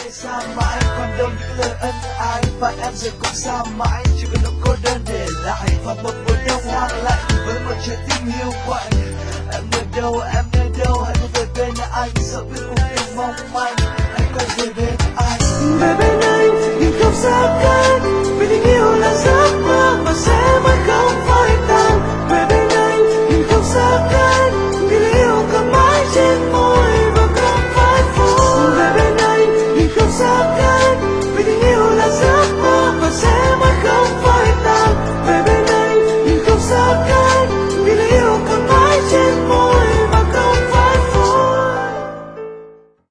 mãi xa mãi, còn đâu những lời ân ái. Và em giờ cũng xa mãi, chỉ còn nỗi cô đơn để lại. Và một mùa đông hoang lạnh với một trái tim hiu quạnh. Em nơi đâu, em nơi đâu, hãy về bên anh. Dẫu biết cuộc tình mong manh, hãy quay về bên anh. Về bên anh, nhưng không xa cách, vì tình yêu là giấc mơ mà sẽ mãi không